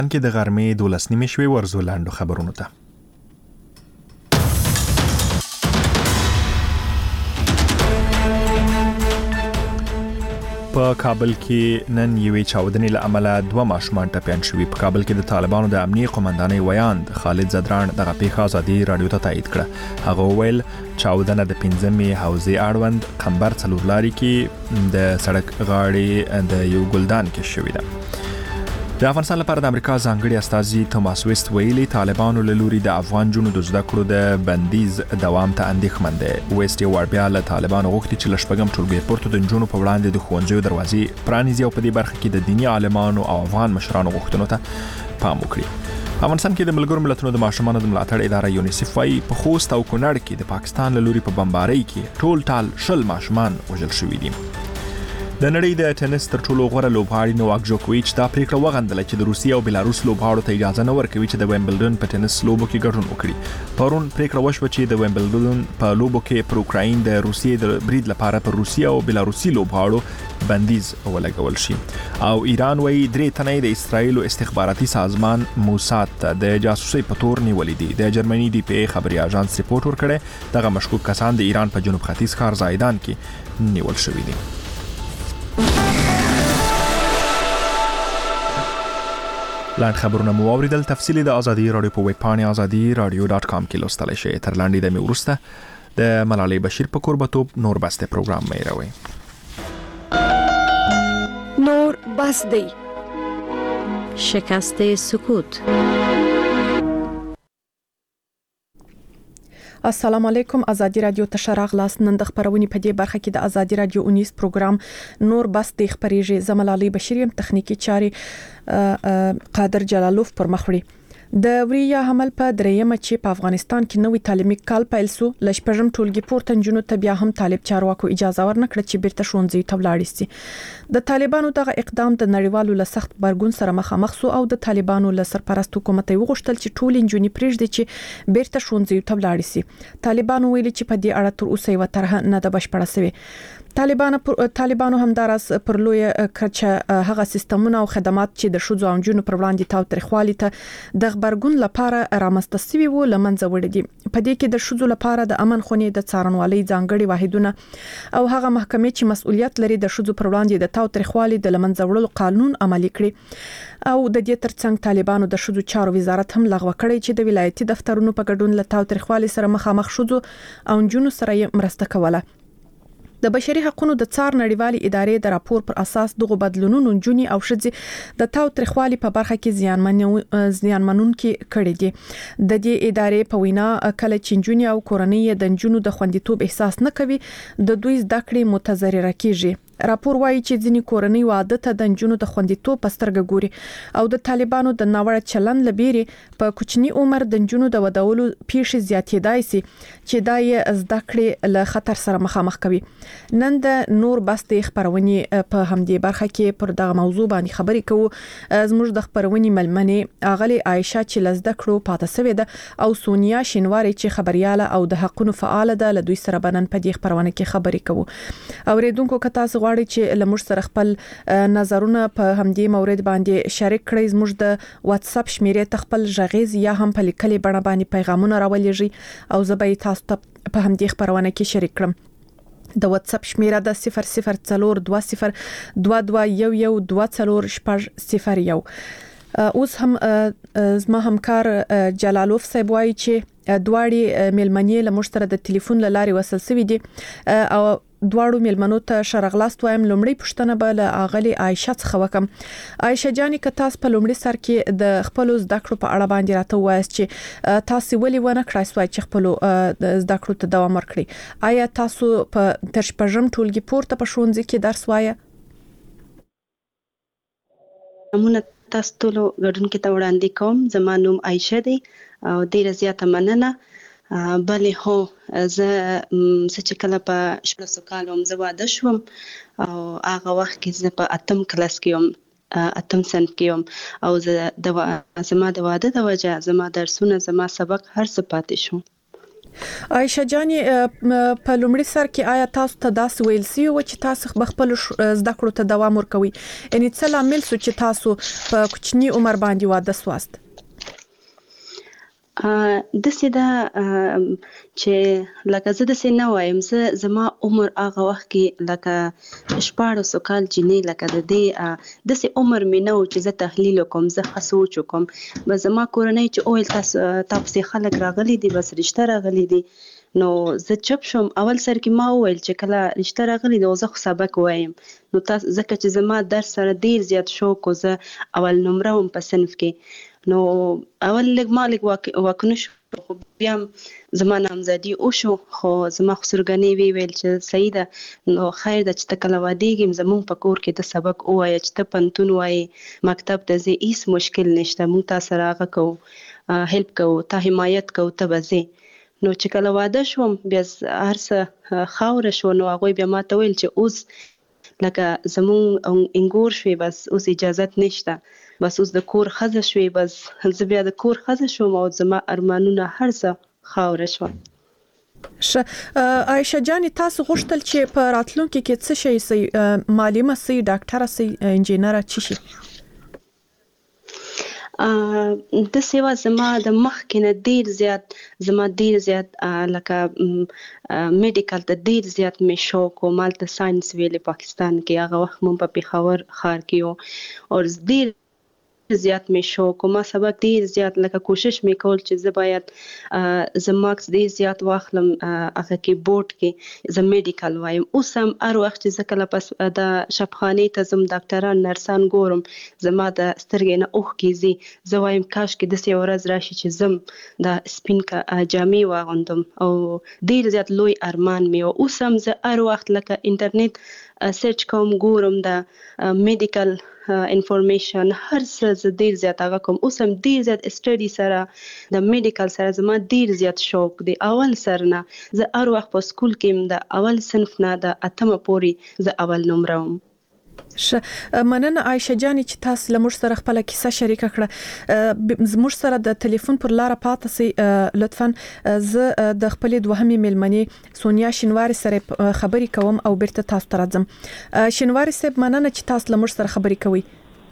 کې د غرمې 12 شوي ورزو لاندو خبرونو ته. په کابل کې نن یوې چاودنې له امله 2 ماشومان ټپیان شوي. په کابل کې د طالبانو د امنیتي قومندانۍ ویاند خالد زدران دغه پیښه ازادي رادیو ته تایید کړه. هغه وویل چاودنه د 15مې حوزې اړوند قمبر څلورلاري کې د سړک غاړې د یو ګلدان کې شوې ده. د افغانستان لپاره د امریکا ځانګړي استازي توماس ویست ویلي طالبانو له لوري د افغان جنو د زده کړو د بندیز دوام ته اندېښمن دی. ویست یو وار بیا له طالبانو غوښتي چې له شپږم ټولګي پورته د نجونو په وړاندې د ښوونځیو دروازې پرانیزي او په دې برخه کې د دیني عالمانو او افغان مشرانو غوښتنو ته پام وکړي. افغانستان کې د ملګرو ملتونو د ماشومانو د ملاتړ اداره یونیسف وايي په خوست او کونړ کې د پاکستان له لوري په بمبارۍ کې ټول 10 ماشومان وژل شوي دي. د نړۍ د ټینس تر ټولو غوره لوبغاړي نوواک جوکوویچ دا پریکړه وغندله چې د روسیې او بلاروس لوبغاړو ته اجازه نه ورکوي چې د ویمبلډن په ټینس لوبو کې ګډون وکړي. پرون پریکړه وشوه چې د ویمبلډن په لوبو کې پر اوکراین د روسیې د برید لپاره پر روسیې او بلاروسي لوبغاړو بندیز ولګول شي. او ایران وايي 3 تنه د اسرایل استخباراتي سازمان موساد ته د جاسوسي په تور نیولې دي. د جرمني دی پی خبري اژانس ریپورت ورکړي دغه مشکوک کسان د ایران په جنوب ختیځ ښار زایدان کې نیول شوي دي. لاند خبرونه مو اوریدل. تفصیلی د ازادي رادیو په ویب پاڼه azadi.radio.com کې لوستلی شئ. تر لاندې د می ورسته د ملالۍ بشیر په قربتوب نور بسته پروګرام مې راوي. نور بس دی شکست سکوت. السلام علیکم. ازادي رادیو تشراغ لاس نن د خبرونې په دې برخه کې د ازادي رادیو 19 پروګرام نور بس د خبرېږي. زملالي بشیر تخنیکی چاري قادر جلالوف پر مخوري. د وریا حمل په درېمه چې په افغانستان کې نوې تعلیمي کال پیل سو لشپږم ټولګي پورته جنونو ته بیا هم طالب چارواکو اجازه ورنکړه چې بیرته ښوونځي ته ولاړ شي. د طالبانو دغه اقدام د نړیوالو له سخت برګون سره مخامخ سو او د طالبانو له سرپرست حکومت وغوښتل چې ټول انجونی پریږدي چې بیرته ښوونځي ته ولاړ شي. طالبانو ویلي چې په دې اړه تر اوسه یو طرح نه د بشپړه سوي. طالبانو همدارس پر لوی کچه هغه سیستمونه او خدمات چې د شوزو او جنونو پر وړاندې تاوتریخوالي ته د خبرګون لپاره رامنځته شوي وو لمنځه وړي دي. په دې کې د شوزو لپاره د امن خونې د څارنوالۍ ځانګړي واحدونه او هغه محکمې چې مسؤلیت لري د شوزو پر وړاندې د تاوتریخوالي د لمنځه وړلو قانون عملي کړي. او د دې ترڅنګ طالبانو د شوزو چارو وزارت هم لغوه کړی چې د ولایتي دفترونو په ګډون له تاوتریخوالي سره مخامخ شوزو او جنونو سره مرسته کوله. د بشري حقوقو د څار نړیوالي ادارې د راپور پر اساس دغه بدلونونو جونی او شذ د تاوتریخوالي په برخه کې زیانمنونکي کړي دي. د دې ادارې په وینا کله چې جونی او کورنۍ د جنونو د خوندیتوب احساس نه کوي د دوی زده کړې متضرره کیږي. راپور وايي چې ځینې کورنۍ واده ته د جنونو د خوندیتوب پسترګ ګوري او د طالبانو د ناوړه چلن لبيري په کوچني عمر د جنونو د ودولو پیښې زیاتېدای شي چې دای زده کړې له خطر سره مخامخ کوي. نن د نور بسته خبرونې په همدې برخه کې پر دغه موضوع باندې خبرې کوو. زموږ د خبرونې ملمنې اغلی عائشه چې لزده کړو پاتې سوې ده او سونیا شینواری چې خبرياله او د حقونو فعال ده له دوی سره بنن په دې خبرونه کې خبرې کوو. اوریدونکو کتا غواړي چې لمر سره خپل نظرونه په همدې مورید باندې شریک کړئ. زموږ د واتس اپ شمیرې تخپل ژغیز یا هم په لیکلي بڼه باندې پیغامونه راولېږي او زبې تاسو ته په همدې خبرونه کې شریک کړم. د واتس اپ شمیره د 002020112400. اوس هم زما همکار جلالوف صاحب وایي چې دواړي ملمنې له مشتره د ټلیفون لاري وصل سوي دي او دواړو ملمنو ته شرغلاست وایم. لومړی پښتنه به له اغلی عائشه څخه وکم. عائشه جاني که تاسو په لومړي سر کې د خپل زده کړو په اړه باندې راته وایاست چې تاسو ولې ونه کړای سوای چې خپل زده کړو ته دوام ورکړئ. آیا تاسو په تر شپږم ټولګي پورته په ښوونځي کې درس وایه؟ امونه تاسو ټول غړون کې ته وړاندې کوم. زما نوم عائشه دی او ډیره زیاته مننه. بلې هو زه چې کله په 16 کال زه واده شوم او هغه وخت کې زه په 8م کلاس کې یم 8م صنف کې یم او زما د واده د وجه زما درسونه زما سبق هر څه پاتې شو. عائشہ جان په لومړي سر کې آیا تاسو ته داسې ویل سی او چې تاسو خپل زده کړو ته دوام ورکوي یعنی څه لامل سو چې تاسو په کوچني عمر باندې واده سواست د سیدا چې لکه زه د سینه وایم زما عمر هغه وخت کې لکه 14 کال جنې لکه د دې د سي عمر مې نو چې زه تحلیل کوم زه خصوص کوم به زما کورنۍ چې اول تاسو خلک راغلي دي بس رشتہ راغلي دي نو زه چپ شم اول سر کې ما وویل چې کله رشتہ راغلي دی زه خو سبق وایم نو تاسو ځکه چې زما درس سره ډیر زیات شوق زه اول نمبر هم په صنف کې نو اول لګ مالک واکنه شو خو بیا زما نامزدي او شو خو زما خسرګنی ویل چې صحیح ده نو خیر ده چې تکله واديګم زمون په کور کې د سبق اوای چې ته پنتون وای مکتب ته زی هیڅ مشکل نشته مون تاسو راغه کو هیلپ کو ته حمایت کو ته بزي نو چې کله واده شوم بیا هرڅه خاور شو نو هغه بیا ما ته ویل چې اوس لکه زمون انګور شوي بس اوس اجازه نشته بس اوس د کور خزه شوي بس زه بیا د کور خزه شوم او زما ارمانونه هرڅه خاور شو عائشہ جان تاسو غوښتل چې په راتلونکي کې څه شي سي معلمه سي ډاکټره سي انجینره چی شي د سیوا زما د مخ کې نه ډیر زیات لکه میډیکل ته ډیر زیات مې شوق او مالته ساينس ویلې پاکستان کې هغه وخت مون په پیښور ښار کې او ډیر زیات مې شوق ما سبق ډیر زیات لکه کوشش مې کول چې زه باید زه ماکس ډیر زیات واخلم هغه کې بورډ کې زه میډیکل وایم اوس هم هر وخت چې زه کله پس د شفخانه ته زم ډاکټران نرسان ګورم زما د سترګې نه اوخ کیږي زه وایم کاش کې د څه ورځ راشي چې زم د سپین کا جامې واغوندم او ډیر زیات لوی ارمان مې اوس هم زه هر وخت لکه انټرنیټ سرچ کوم ګورم د میډیکل انفارمیشن هر څه ډیر زیات هغه کوم اوس هم ډیر زیات سټډي سره د میډیکل سره زما ډیر زیات شوق دی اول سر نه زه هر وخت په سکول کې د اول صنف نه د اتمه پوري زه اول نمبر وم مننه عائشہ جان چې تاسو لمر سره خپل کیسه شریک کړه زموږ سره د ټلیفون پر لار پاتې سي لطفا زه د خپل دوهمې ملمنې سونیا شینواری سره خبرې کوم او بیرته تاسو ته راځم شینواری صاحب مننه چې تاسو لمر سره خبرې کوي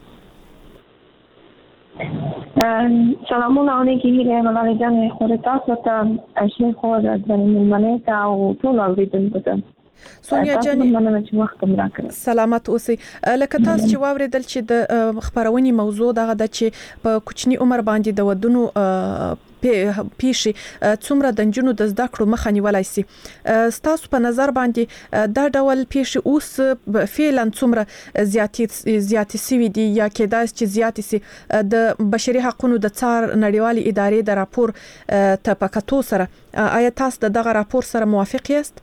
سلامونه علیکم هیله ملالۍ جان خو تاسو ته شیخ خو د ملمنې ته او ټول اوریدونکو ته سونیا جان مننه چې وخت مو راکړ سلامت اوسئ لکه تاسو چې واوریدل چې د خبرونې موضوع دغه د چې په کوچني عمر باندې د ودونو پیشي څومره د جنونو د زده کړو مخه نیولای شي ستاسو په نظر باندې دا ډول پیشي اوس فعلا څومره زیاتې سوي دي یا کېدای چې زیاتې سي د بشري حقوقو د څار نړیوالې ادارې د راپور ته پکاتو سره آیا تاسو دغه راپور سره موافق یاست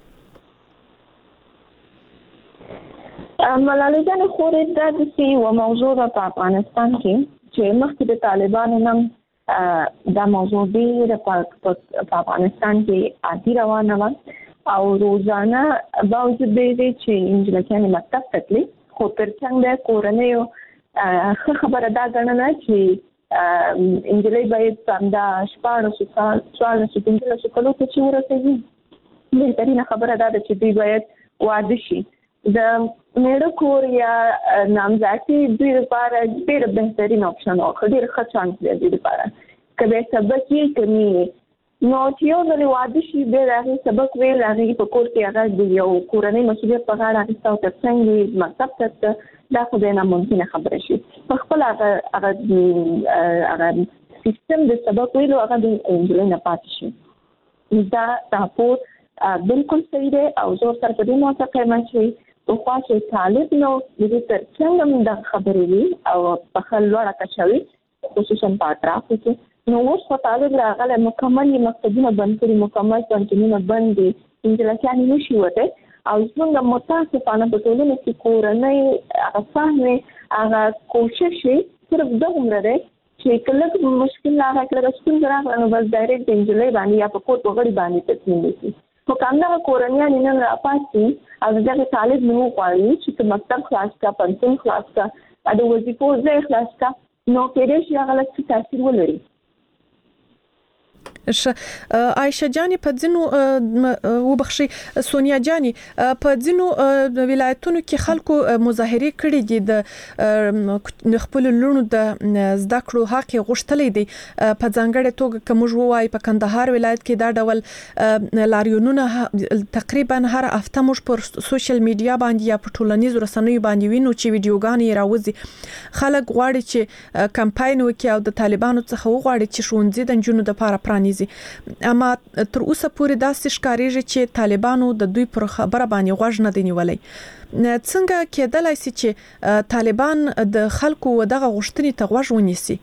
ملالۍ جان خورې دا د سی و موضوع په افغانستان کې چې مخکې د طالبانو نن دا موضوع ډېر په افغانستان کې عادي روانه وه او روزانه باوجود دې چې انجلکیانې مکتب ته تللي خو ترڅنګ د کورنیو ښه خبره دا ګڼله چې انجلۍ باید همدا 14 کلو ته چې ورسېږي بهترینه خبره دا ده چې دوی باید واده شي د میړه کور یا نامزادي دوی لپاره ډېر بهترین اپشن او ډېر ښه چانس دی دوی لپاره که به سبق یې کمی نو چې یو ځل واده شي بیا د هغې سبق ویل هغې په کور کې هغه د یو کورنۍ مسؤلیت په غاړه اخیسته او ترڅنګ مکتب ته دا خو بیا ناممکنه خبره شي په خپل هغه سیستم د سبق ویلو هغه د انجلۍ نه پاتې شي دا راپور بالکل صحیح دی او زه سره په دې موافقه یم چې خو چې طالب نو د دې ترڅنګ هم د خبرې وي او په خل لوړه کچه وي خصوصا په اطرافو کې نو اوس خو طالب راغلی مکمل یې مکتبونه بند کړي مکمل پوهنتونونه بند دي انجلکیانې نشي وتی او زموږ متاسفانه په ټولنه کې کورنۍ هغه فهم هغه کوشش صرف دغومره دی چې که لږ مشکل راغی که لږ ستونزه راغله نو بس ډایرکټ د انجلۍ باندې یا په کور په غړي باندې تصمیم نیسي خو که همدغه کورنیانې نن راپاڅي او د دغې طالب نه وغواړي چې ته مکتب خلاص کړه پوهنتون خلاص کړه د وظیفو ځای خلاص کړه نو کېدای شي هغه لږ څه تاثیر ولري عائشه جاني په ځینو وبخښي سونیا جاني په ځینو ولایتونو کې خلکو مظاهره کړې دي د خپل لونو د زده کړو حق غوښتلې دي په ځانګړې توګه کوم جوړوي په کندهار ولایت کې دا ډول لاریونونه تقریبا هر هفته موږ پر سوشل میډیا باندې یا په ټولنیزو رسنیو باندې وینو چې ویډیوګانې راوځي خلک غواړي چې کمپاین وکړي او د طالبانو څخه وغواړي چې ښوونځي د جنونو د لپاره پرانیزي اما تر اوسه پورې داسې ښکاریږي چې طالبانو د دوی پر خبره باندې غوږ نه دی نیولای څنګه کېدلای شي چې طالبان د خلکو دغه غوښتنې ته غوږ ونیسي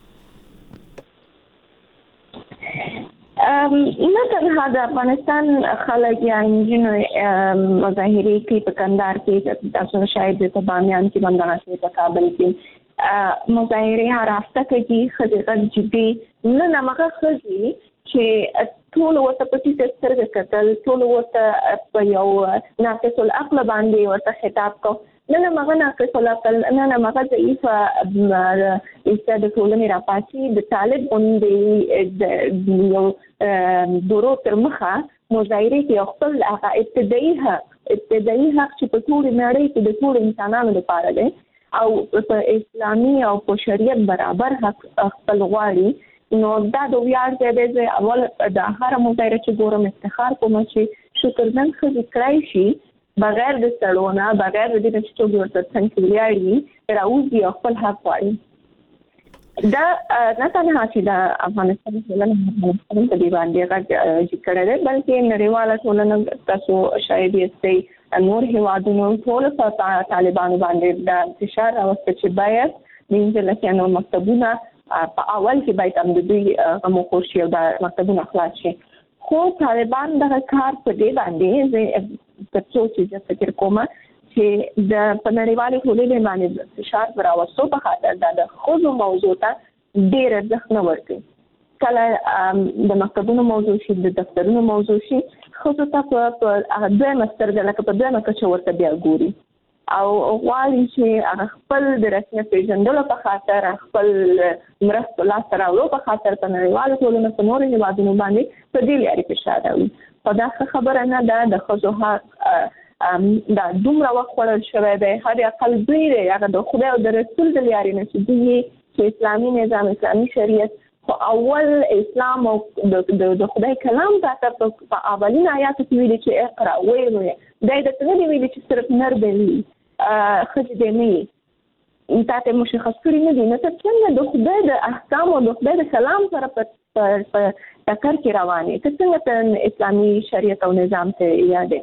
نه تنها د افغانستان خلک یا انجینو مظاهرې کوي په کندهار کې تاسو شاید په بامیان کې باندې په کابل کې مظاهرې هر هفته کوي خدای جدي نه نمغه خدي چې ټول ورته په دې سترګې کتل ټول ورته په یو ناقص العقل باندې ورته خطاب کو نه مغه ناقص العقل نه مغه ضعیف استاد ټولنې راپاتې د طالب باندې یو دورو تر مخه مظاهره کې خپل ابتدایي حق چې په ټول نړۍ کې د ټول انسانانو لپاره دی او په اسلامي او په شریعت برابر حق خپل غواړي نو دا د ویاړ ځای دی اول د هر مظاهره چې ګورم افتخار کوم چې شکرمن خو کړای شي بغیر د سړونه بغیر د دې چې ورته څنګه ویاړي راوځي خپل حق غواړي دا نه تنها چې د افغانستان ټولنه په دې باندې راځي کړل بلکې نړیواله ټولنه تاسو شاید یې نور هیوادونو ټول په طالبانو باندې د فشار راوستي چې باید د انټرنیشنل مکتبونه په اول کې باید هم د دوی مخورشي او د مکتبونو خلاص شي خو طالبان دغه کار په دې باندې د څو چې فکر کوم چې د نړیوالې ټولنې باندې فشار راوستو په خاطر د خوځو موضوع ته ډېر ارزښت نه ورکوي کله د مکتبونو موضوع شي د دفترونو موضوع شي خوځو ته په دوه مسترګه لکه په دوه مکه ورته بیا ګوري او غواړي چې خپل د رسمیت پیژندلو په خاطر خپل مرسته لاس راوړو په خاطر په نړیوالو ټولنو په نورو هیوادونو باندې په دې لارې فشار راوړي په دا خبره نه ده د خوځو حق دا دومره وخت ورل شوی دی هر اقل دوی هغه د خدای او د رسول د لارې نه چې دوی چې اسلامي نظام اسلامي شریعت په اول اسلام او د خدای کلام ته په اولین آیات کې ویل چې اقرا وایي دا د څه دی ویل چې صرف نر دی خځې دی نه تاسو مشخص کړی نه دي نو څنګه د خدای د احکام او د خدای د کلام سره په ټکر کې روانه ته څنګه اسلامي شریعت او نظام ته یادې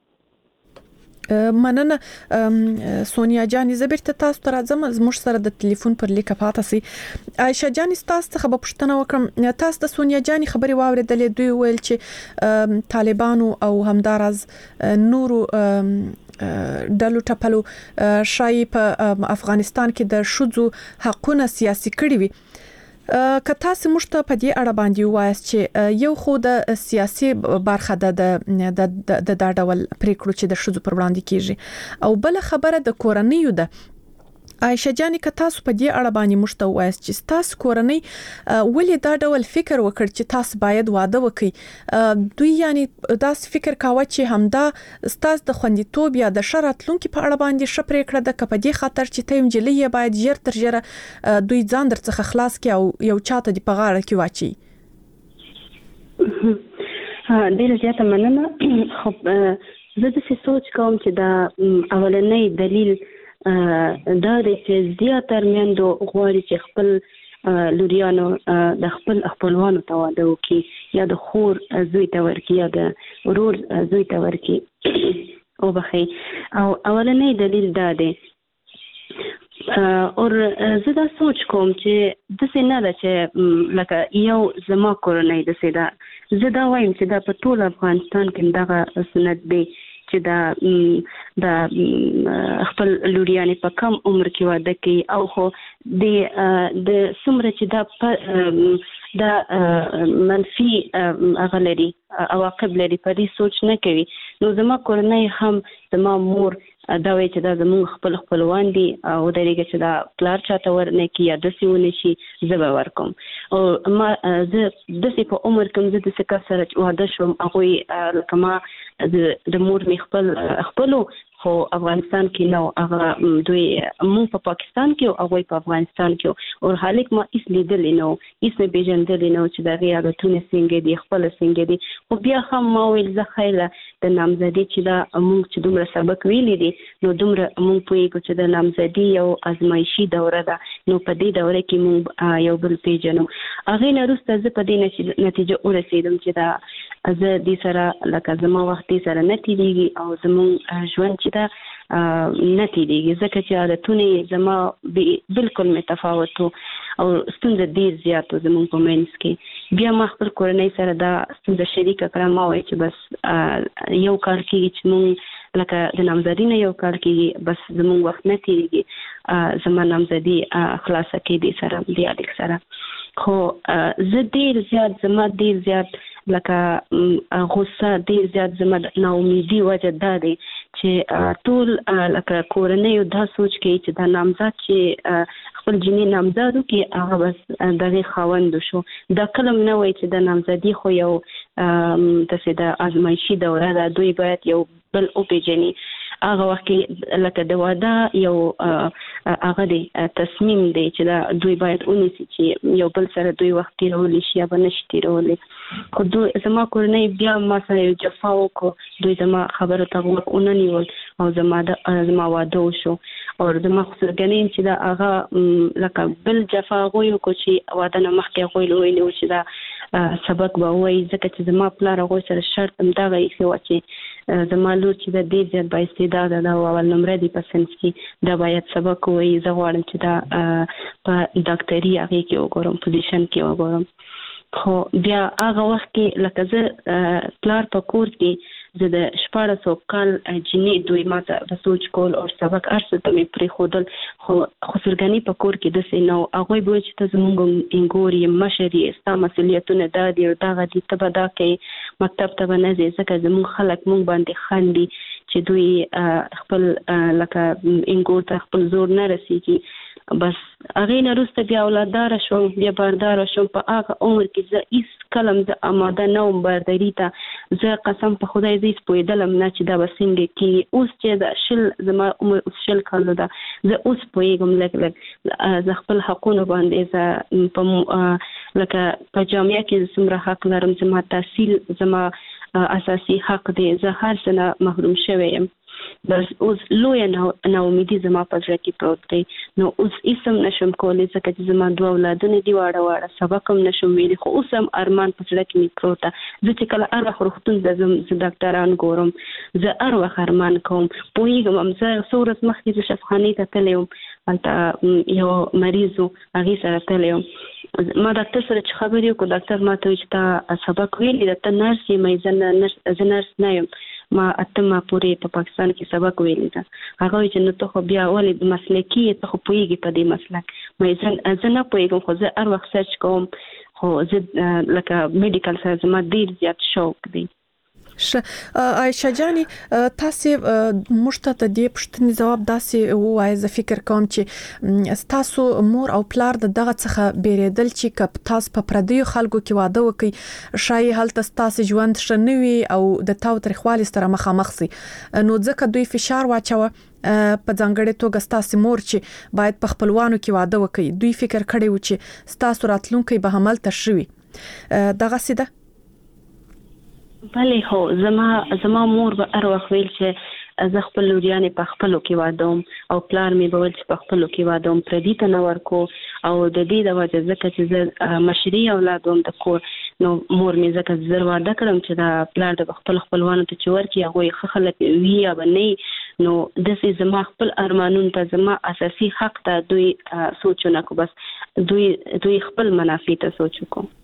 مننه سونیا جاني زبرته تاسو ته راځم زموږ سره د ټلیفون پر لیک پاتې سي عائشه جاني تاسو ته خبر پښتنه وکم تاسو د سونیا جاني خبري واوریدلې دوی ویل چې طالبانو او همدارز نورو ډلو ټپلو شای په افغانستان کې د شذو حقونه سیاسي کړی وي که تاسو موږ ته په دې اړه باندې وایاست چې یو خو د سیاسي برخه د ډول پریکړو چې د شذو پر وړاندې کیږي او بل خبره د کورنیو ده عائشه جاني که تاسو په دې اړه باندې موږ ته وایاست چې تاسو کورنۍ ولې دا ډول فکر وکړ چې تاسو باید واده وکړي دوی یعنی تاسو فکر کاوه چې همدا تاسو د خوندیتوب یا د شرطلونکو په اړه باندې شپره کړه د کپدي خاطر چې تیم جلې باید ژر تر ژره دوی ځان درڅخه خلاص کړي او یو چاته دی په غاړه کې واچي ډیر زیاته مننه خو زه د سوچ کوم چې دا اولنۍ دلیل دا د زیاتره میندو غواړي چې خپل لوریانو د خپل خپلوانو ته واده وکړي یا د خور زوی ته ورکړي یا د ورور زوی ته ورکړي او بخي او اولنۍ دلیل دا دی او زه دا سوچ کوم چې د څه نه ده چې لکه یو زما کورنۍ د څه دا زه دا وایم چې دا په ټول افغانستان کې دغه سنت دی چې دا خپل لوریانې په کم عمر کې واده کوي او خو د څومره چې دا منفي عواقب لري په دې سوچ نه کوي نو زما کورنۍ هم زما مور دا وایي چې دا زموږ خپلوان دي او درېږي چې دا پلار چاته ورنه کی یا داسې ونه شي زه به ورکوم. او ما زه داسې په عمر کې زه داسې کس سره واده شوم هغوی لکه ما د مور مې خپلو خو افغانستان کې نو هغه دوی مونږ په پاکستان کې او هغوی په افغانستان کې او حالک ما هیڅ لیدلې نو هیڅ مې پیژندلې نو چې دغه عادتونه څنګه دي خپل څنګه دي. خو بیا هم ما ویل زه خیله د نامزدي چې دا مونږ چې دومره سبق ویلې دي نو دومره مونږ پوهیږو چې د نامزدي یو ازمایشي دوره ده نو په دې دوره کې مونږ یو بل پیژنو. هغې نه وروسته زه په دې نتیجه ورسېدم چې دا زه دې سره لکه زما وخت دې سره نه تېرېږي او زموږ ژوند چې دا نه تېرېږي ځکه چې عادتونه زما بالکل متفاوت او ستونزه ډېر زیات زموږ په منځ کې. بیا ما خپل کورنۍ سره دا ستونزه شریکه کړه. ما وایي چې بس یو کال کېږي چې مونږ لکه د نامزدي نه یو کال کېږي بس زموږ وخت نه تېرېږي زما نامزدي خلاصه کېدې سره دې الیک سره. خو زه ډېر زیات لکه غوسه ډېر زیات زما نا امیدي وجه دا دی چې ټول لکه کورنۍ دا سوچ کوي چې دا نامزد چې خپل جنې نامزد وکړي هغه بس دغه خاوند شو. دا کلم نه وایي چې د نامزدي خو یو داسې د ازمایشي دوره ده دوی باید یو بل وپېژني. هغه وخت کې لکه د واده یو هغه دی تصمیم دی چې دا دوی باید ونیسي چې یو بل سره دوی وخت تېرولی شي یا به نشي تېرولی. خو دوی زما کورنۍ بیا ما سره یو جفا وکړو دوی زما خبرو ته غوږ ونه نیول او زما واده وشو او زما خسرګنۍ چې دا هغه لکه بل جفا هغوی وکړو چې واده نه مخکې هغوی ویلي وو چې دا سبق به ووایي ځکه چې زما پلار هغوی سره شرط همدغه ایښی وه چې زما لور چې دا ډېر زیات بااستعداده ده او اول نمره دی په صنف کې دا باید سبق ووایي. زه غواړم چې دا په ډاکټري هغې کې وګورم پوزیشن کې وګورم. خو بیا هغه وخت کې لکه زه پلار په کور کې زه د 1400 کال جنې دوی ما ته د سوچ کول او سبق هر څه ته مې پرېښودل. خو خسرګنۍ په کور کې داسې نه و. هغوی به وایي چې ته زموږ انګور یې مشر یې ستا مسؤلیتونه دا دي او دغه دي ته به دا کوې مکتب ته به نه ځې ځکه زموږ خلک موږ باندې خندي چې دوی خپل لکه انګور ته خپل زور نه رسېږي. بس هغې نه وروسته بیا اولادداره شوم بیا بارداره شوم. په هغه عمر کې زه هېڅ کلم زه آماده نه وم بارداري ته. زه قسم په خدای زه هېڅ پوهېدلم نه چې دا به څنګه کېږي. اوس چې دا زما عمر اوس 20 کالو ده زه اوس پوهېږم لږ زه خپل حقونو باندې زه په لکه په جامعه کې څومره حق لرم. زما تحصیل زما اساسي حق دی. زه هر څه نه محروم شوی یم. بس اوس لویه ناامیدي زما په زړه کې پروت دی. نو اوس هېڅ هم نشم کولی ځکه چې زما 2 اولادونه دي واړه سبق هم نشم ویلی. خو اوس هم ارمان په زړه کې مې پروت ده. زه چې کله هر وخت روغتون ته ځم زه ډاکټران ګورم زه هر وخت ارمان کوم پوهېږم هم. زه څو ورځ مخکې زه شفخانې ته تللی وم هلته یو مریض و هغې سره تللی وم. ما ډاکټر سره چې خبرې وکړو ډاکټر ما ته وایي چې تا سبق ویلی ده ته نرس یې زه نرس نه یم. ما 8 پورې په پاکستان کې سبق ویلی ده. هغه وایي چې نو ته خو بیا ولې مسلکي یې ته خو پوهېږي په دې مسلک. زه نه پوهېږم خو زه هر وخت سرچ کوم. خو زه لکه میډیکل سره زما ډېر زیات شوق دی. عایشه جانې تاسو موږ ته د دې پوښتنې ځواب داسې وایي. زه فکر کوم چې تاسو مور او پلار دغه څخه بیریدل چې کپ تاسو په پردیو خلکو کې واده وکړي شاید هلته تاسو ژوند شنوي او د تاو تاریخوالي سره مخامخ سي نو ځکه دوی فشار واچوه په ځانګړې توګه تاسو مور چې باید په خپلوانو کې واده وکړي. دوی فکر کړي و چې تاسو راتلونکي به عمل تشوي دغه سیده. بله هو زما مور به هر وخت ویل چې زه خپل لوریانې په خپلو کې وادوم او پلار مې به ویل چې په خپلو کې وادوم پردي ته نه ورکو. او د دې د وجه ځکه چې زه مشري اولاد وم د کور نو مور مې ځکه زر واده کړم چې دا پلار د خپل خپلوانو ته چې ورکړي هغوی ښه خلک وي یا به نه نو داسې زما خپل ارمانونو ته زما اساسي حق ته دوی سوچ ونه کړو. بس دوی خپل منافع ته سوچ وکړو.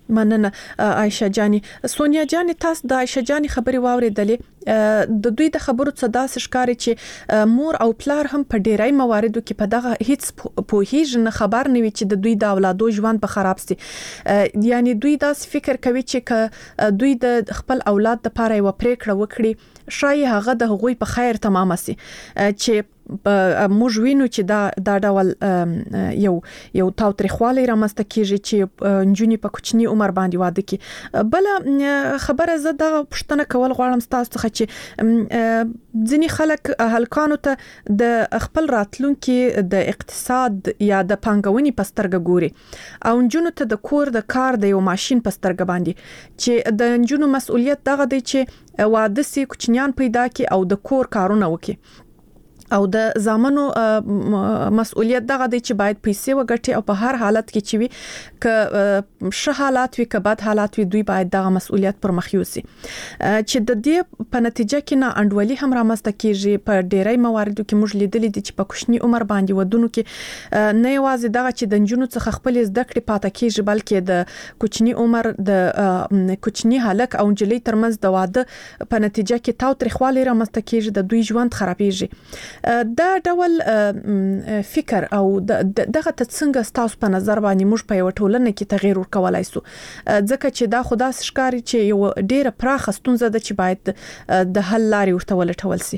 مننه عائشه جاني. سونیا جاني تاسو د عائشه جاني خبري واوریدلې. د دوی د خبرو څخه دا ښکاري چې مور او پلار هم په ډیری مواردو کې په دغه هیڅ پوهیږي نه خبر نه وي چې د دوی د اولادو ژوند په خراب سي. یعنی دوی دا فکر کوي چې دوی د خپل اولاد لپاره یو پریکړه وکړي شاید هغه د هغوی په خیر تمام سي چې موږ وینو چې دا ډول یو تاوتریخوالی رامنځته کیږي چې نجونې په کوچني عمر باندې واده کوي. بل خبره زه دا پوښتنه کول غواړم تاسو څخه چې ځینې خلک هلکانو ته د خپل راتلونکي د اقتصاد یا د پانګونې په سترګه ګوري او نجونو ته د کور د کار د یو ماشين په سترګه باندې چې د نجونو مسؤلیت دغه دی چې واده سي کوچنیان پیدا کړي او د کور کارونه وکړي او د زامنو مسؤلیت دغه دی چې باید پیسې وګټي او په هر حالت کې چې وي که ښه حالات وي که بد حالات وي دوی باید دغه مسؤلیت پر مخ یوسي چې د دې په نتیجه کې نه انډولي هم رامنځته کیږي. په ډیری مواردو کې موږ لیدلې دي چې په کوچني عمر باندې ودونو کې نه یوازې دغه چې د نجونو څخه خپل زده کړې پاتې کیږي بلکې د کوچني عمر د کوچني هلک او نجلۍ ترمنځ د واده په نتیجه کې تاوتریخوالی رامنځته کیږي د دوی ژوند خرابېږي. دا ډول فکر او دغه څنګه ستاسو په نظر باندې موږ په یو ټولنه کې تغیر ورکولای سو ځکه چې دا خدا ښکاری چې یو ډیره پراخه ستونزه ده چې باید د حل لارې ورته ولټول سي.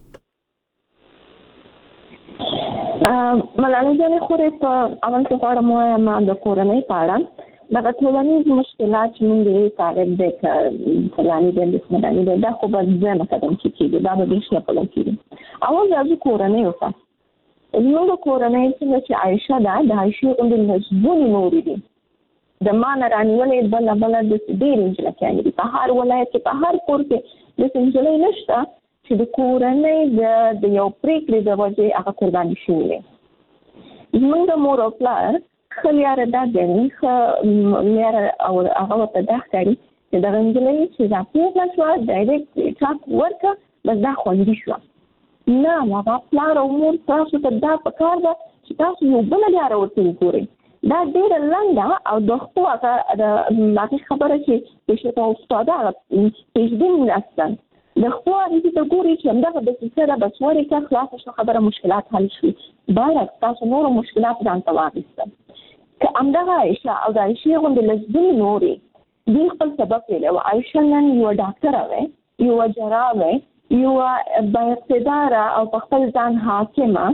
ملالۍ جانې خورې په اول کې غواړم وایم د کورنۍ په اړه دغه ټولنیز مشکلات چې موږ یې طالب د فلاني د اسمداني دا خو به ځنه قدم کېږي دا به بشي په لکه اول راځي کورنۍ وسه نو د کورنۍ څنګه چې عائشه د عائشه غوندې مزبونی نورې دي د مان رانیولې بل د ډېر انجله کې په هر ولایت کې په هر کور کې د انجلې نشته چې د کورنۍ د یو پریکړې د وجې هغه قرباني شوې موږ د مور او پلار خلیاره دا غني خلیاره او هغه په داخلي چې د غنجلې چې دا په شو ډایرکټ چاپ ورکه بس دا خوندي شو نه هغه پلار او مور تاسو ته دا پکار ده چې تاسو یو بل لاره ورته وګورئ دا ډېر لنډه او د خو هغه د خبره چې شته او ستاده پیژدین نستن د خو دې ته ګوري چې همدغه د سره بسوري کا خلاص شو خبره مشکلات حل شي بار تاسو نور مشکلات ځان ته واغسته که همدغه عائشه او د عائشه غوندې لزبي نوري دې خپل سبب ویل او عائشه نن یو ډاکټر وه یو جراح وه یو بااقتدار او په خپل ځان حاکمه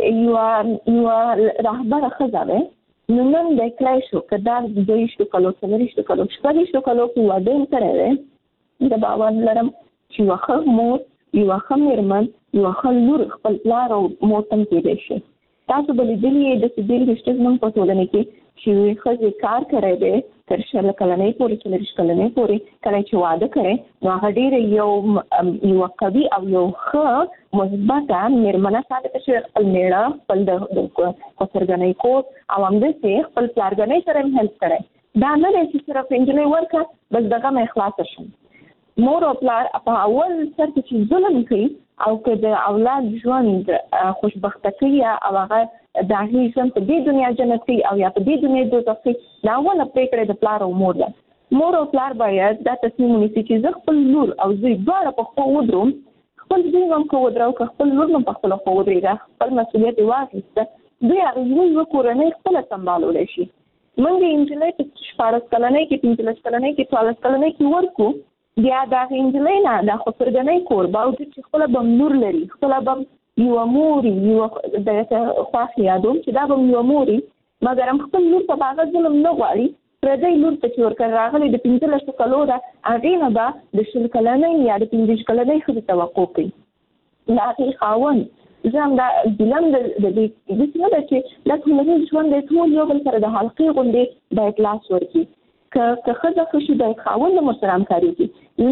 یو رهبره ښځه وه نو نن د کلای شو که دا 2 کلو 3 کلو 4 کلو کې واده کړی د باور لرم چې یو ښه مور یو ښه مېرمن یو ښه لور خپل پلار او مور ته کېدای شي. تاسو به لیدلې د سیدل هیڅ نن په ټولنه کې چې ښځې کار کوي دی تر 4 کلنې پورې 4 کلنې پورې کله چې واده کوي نو هغه ډېر یو قوي او یو ښه مثبت مېرمنه ثابته شي خپل میړه خپل د کوڅرګنۍ کور او همداسې خپل پلارګنۍ سره هم هیلپ کوي. دا نه دی چې صرف انجلۍ ورکه بس دغه مې خلاص شم. مور او پلار په اول سر کې چې ظلم کوي او که د اولاد ژوند خوشبخته کوي او هغه د هغې ژوند په دې دنیا جنت کوي او یا په دې دنیا دوزخ کوي دا اوله پرېکړه د پلار او مور ده. مور او پلار باید دا تصمیم ونیسي چې زه خپل لور او زوی دواړه په خپل ودروم خپل زوی هم که ودرو که خپل لور هم په خپل خو ودرېږه خپل مسؤلیت یې واخیسته دوی هغې یوه کورنۍ خپله سمبالولی شي. موږ د نجلۍ په 14 کلنۍ کې 15 کلنۍ کې 14 کلنۍ کې ورکو بیا دا انجلۍ نه دا خسرګنۍ کور باوجود چې خپل به نور لري خپل به یو موري یو د خاص یادوم چې دا به یو موري مګر هم خپل نور په باغ ظلم نه غواړي پردې لور ته چې ورکړ راغلي د 15 کلو دا هغه نه به د 10 کلنۍ یا د 15 کلنۍ خو توقع کوي لا هغه خاون زم دا دلم د دې څه ده چې د ټولنیز ژوند د ټول یو بل سره د حلقې غونډې باید لاس ورکړي که خزه خوشي د خاوند مسلمان کاری کی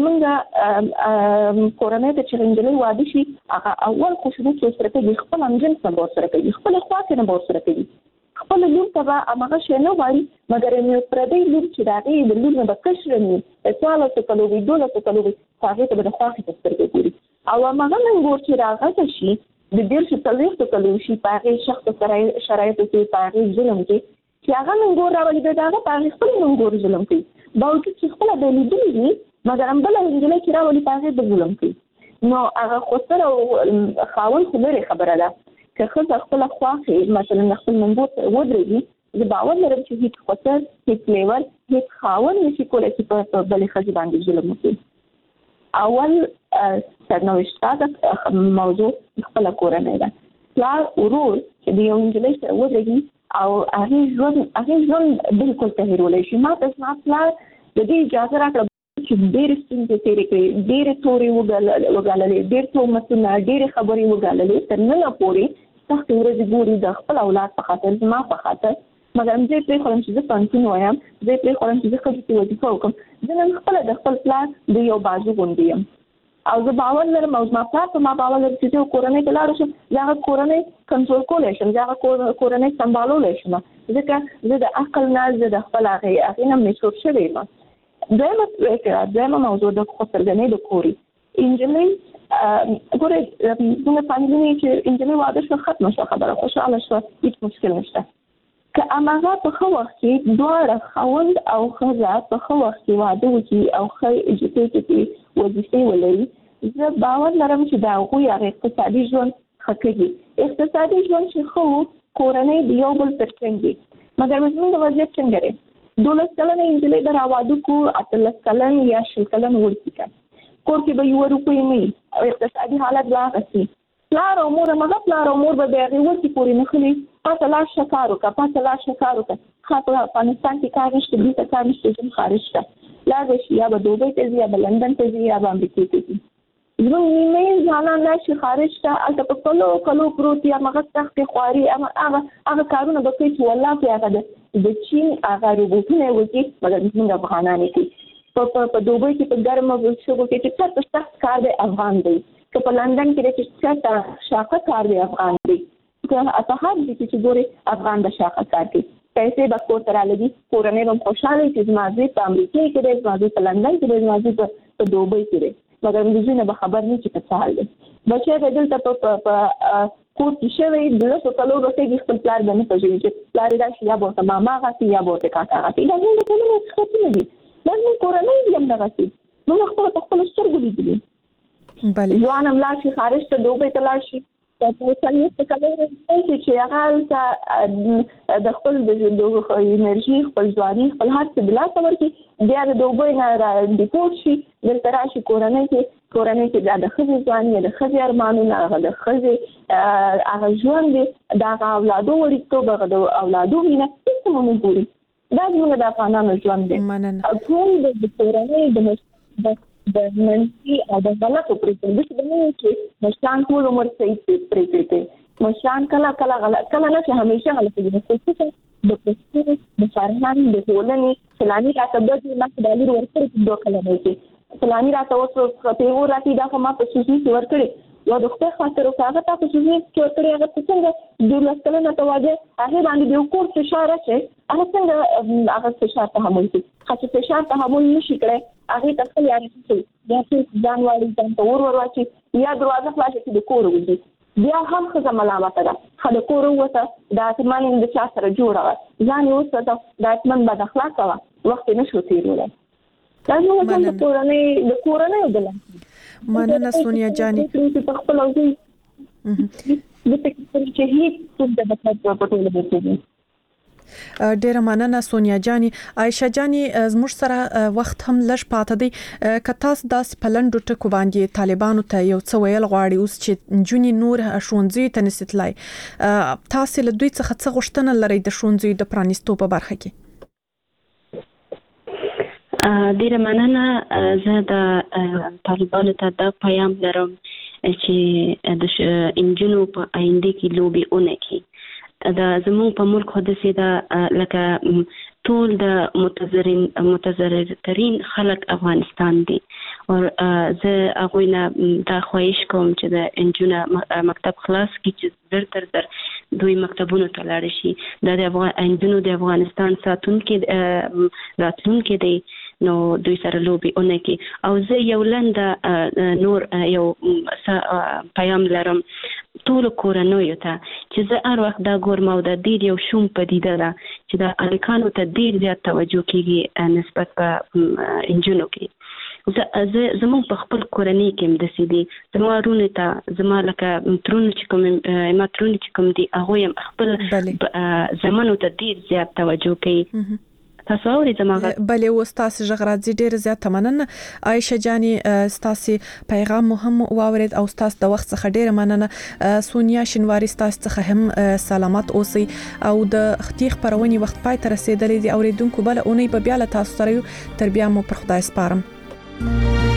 موږ کورنۍ ته چې انجلۍ واده شي هغه اول خوشبو کې سره کوي خپل امجن سره سره کوي خپل خواته نه سره کوي خپل لور ته هغه شی نه وایي مګر یو پردې لور چې راغی د لور نه بکشر نه اصاله څه کلو وی دوله څه کلو هغه ته د خواته سره کوي او هغه نن ګور چې راغی شي د ډیر څه کلو شي په هغه شخص سره شرایط کې په هغه ظلم کې چې هغه منګور راولي دا هغه په خپل منګور ظلم کوي باوجود چې خپل د لیدلې مګر هم بل انجلې چې راولي په هغه ظلم کوي نو هغه خو سره خاون خبره ده که خپل خواخي مثلا خپل منګور ودرېږي زه باور لرم چې هیڅ خطر هیڅ لیور هیڅ خاون نشي کولای چې په بلې ښځې باندې ظلم وکړي. اول سرنوشت موضوع خپل کورنۍ ده. پلار ورور چې د یو نجلۍ سره ودرېږي او هغې ژوند بالکل تغیرولی شي. ما ته زما پلار د دې اجازه راکړه چې ډېرې ستونزې تېرې کړې، ډېرې تورې وګاللې، ډېر تهمتونه، ډېرې خبرې وګاللې، تر ننه پورې سختې ورځې ګوري د خپل اولاد په خاطر، زما په خاطر. مګر زه پرېښودم چې زه پوهنتون وایم، زه پرېښودم چې زه ښځو کې وظیفه وکړم. زه نن خپله د خپل پلار د یو بازو غوندې یم او زه باور لرم او زما پلار په ما باور لري چې زه کورنۍ ته لاړه شم، زه هغه کورنۍ کنټرول کولی شم، زه هغه کورنۍ سمبالولی شم، ځکه زه د عقل نه، زه د خپل هغې نه میچور شوې یم. دویمه موضوع د خسرګنۍ د کوري انجلۍ. ګورئ زموږ فامیلونه چې انجلۍ واده شوه ختمه شوه خبره، خوشحاله شوه، هېڅ مشکل نشته. که هماغه په ښه وخت کې دواړه خاوند او ښځه په ښه وخت کې واده وکړي او ښه ایجوکیټډ وظیفې ولري، زه باور لرم چې د هغوی هغه اقتصادي ژوند ښه کوي. اقتصادي ژوند چې ښه وو کورنۍ د یو بل تر څنګ دي. مګر زموږ وضعیت څنګه دی؟ 12 کلنه نجلۍ به راواده کړو، 18 کلن یا 20 کلن ورسي کړه، کور کې به 1 روپۍ نه وي او اقتصادي حالت به هغسې. پلار او مور همغه پلار او مور به د هغې ورسې پورې نښلي، پاسه لاړ شه کار وکړه، پاسه لاړ شه کار وکړه. ښه په افغانستان کې کار نشته، دلته کار نشته، ځم خارج ته لاړ به شي، یا به دوبۍ ته ځي، یا به لندن ته ځي، یا به امریکې ته ځي. زموږ نیمه ځوانان لاړ شي خارج ته، هلته په کلو پروت وي، همغه سختې خواري، هغه کارونه به کوي چې والله کې هغه د چین هغه روبوټونه وکړي، مګر زموږ افغانان یې کوي. په دوبۍ کې په ګرمه شګو کې چې چېرته سخت کار دی افغان دی، که په لندن کې دی چې چېرته شاقه کار دی افغان دی، که په هر ځای کې چې ګورې افغان به شاقه کار کوي. پیسې به کور ته رالګي، کورنۍ به هم خوشحاله وي چې زما زوی په امریکې کې دی، زما زوی په لندن کې دی، زما زوی په دوبۍ کې دی. مګر د زوی نه به خبر نه چې په څه حال دی. بچی به دلته په کور کې شوی 200 کلو رسېږي، خپل پلار به نه پېژني چې پلار یې راشي، یا به ورته ماما غسي، یا به ورته کاکا غسي. دا زموږ د ټولنې صفتونه دي، دا زموږ کورنۍ دي همدغسې. موږ خپله په خپلو سترګو لیدلي. ځوان هم لاړ شي خارج ته، دوبۍ ته لاړ شي، په 40 کلو چې هغه هلته د خپل انرژي، خپل ځواني، خپل هر څه د لاسه ورکړي، بیا د دوبۍ نه ډیپورټ شي، دلته راشي کورنۍ کې دا د ښځې ځواني، د ښځې ارمانونه، هغه د ښځې هغه ژوند دی، د هغه اولادو وړیتوب، هغه د اولادو مینه، هېڅ هم ونه ګوري. دا زموږ د افغانانو ژوند دی. او ټول د کورنۍ د منفي او د غلطو پرېکړو داسې به نه وي چې مشران ټول عمر صحیح پرېکړې کوي. مشران کله نه چې همیشه غلطه دي، خصوصا د پښتو، د فرهنګ، د ټولنې فلاني راته بدي، ما څه ډالر ورکړي چې 2 کلنۍ کې فلاني راته اوس پیغور راکړي، دا خو ما په خصوصي کې ورکړي، یا د خدای خاطر وکړه هغه تا په خصوصي کې ورکړي، هغه څه څنګه 12 کلنه ته واده هغې باندې د یو کور فشار اچوي، هغه څنګه هغه فشار تحمل کوي؟ چې فشار تحمل نشي کړی، هغې ته خپل یاري کوي، بیا چې ځان واړي، ځان ته ور واچي، یا دروازه خلاصه کړي د کور وځي، بیا هم ښځه ملامته ده. ښه د کور ووته، دا اطمن د چا سره جوړه وه، ځان یې وساته، دا اطمن بد اخلاقه وه، وخت یې نه شو تېرولی. دا زموږ د کورنیو د لاسه. مننه سونیا جانې. په خپل اوزي د فکر چې هیڅ څوک د بچت په ټوله کې ډیره مننه سونیا جانې. عایشه جانې زموږ سره وخت هم لږ پاتې دی، که تاسو داسې په لنډو ټکو باندې طالبانو ته یو څه ویل غواړئ اوس چې نجونې نور ښوونځیو ته نشي تللی، تاسو له دوی څخه څه غوښتنه لرئ د ښوونځیو د پرانیستو په برخه کې؟ ډیره مننه. زه د طالبانو ته دا پیغام لرم چې د انجونو په آینده کې لوبي اونې کې دا زموږ په ملک حدثې دا لکه ټول د متضررترین خلک افغانستان دي، او زه هغوی نه دا خواهش کوم چې د انجونو مکتب خلاص کړي چې زر تر زر دوی مکتبونو ته لاړ شي. دا د انجونو د افغانستان راتلونکي دی، نو دوی سره لوبي اونې کې. او زه یو لنډه نور یو پیغام لرم ټول کورنیو ته چې زه هر وخت دا ګورم او د ډیر یو شوم پدیده ده چې د الکانو ته ډیر زیات توجه کیږي نسبت په انجونو کې. زموږ په خپل کورنۍ کې هم داسې دي. زما رونه ته زما لکه ترونه چې کوم دي هغوی هم خپل زمانو ته ډیر زیات توجه کوي. تاسو اورئ زما غږ؟ بلې و ستاسو غږ راځي، ډېره زیاته مننه عایشه جانې، ستاسو پیغام مهم واورید او ستاسو د وخت څخه ډېره مننه. سونیا شینواری ستاسو څخه هم سلامت اوسئ او د تیغ پرونی وخت پای ته رسیدلې دي. اوریدونکو بل اونۍ په بیا له تاسو سره یو، تر بیا مو پر خدای سپارم.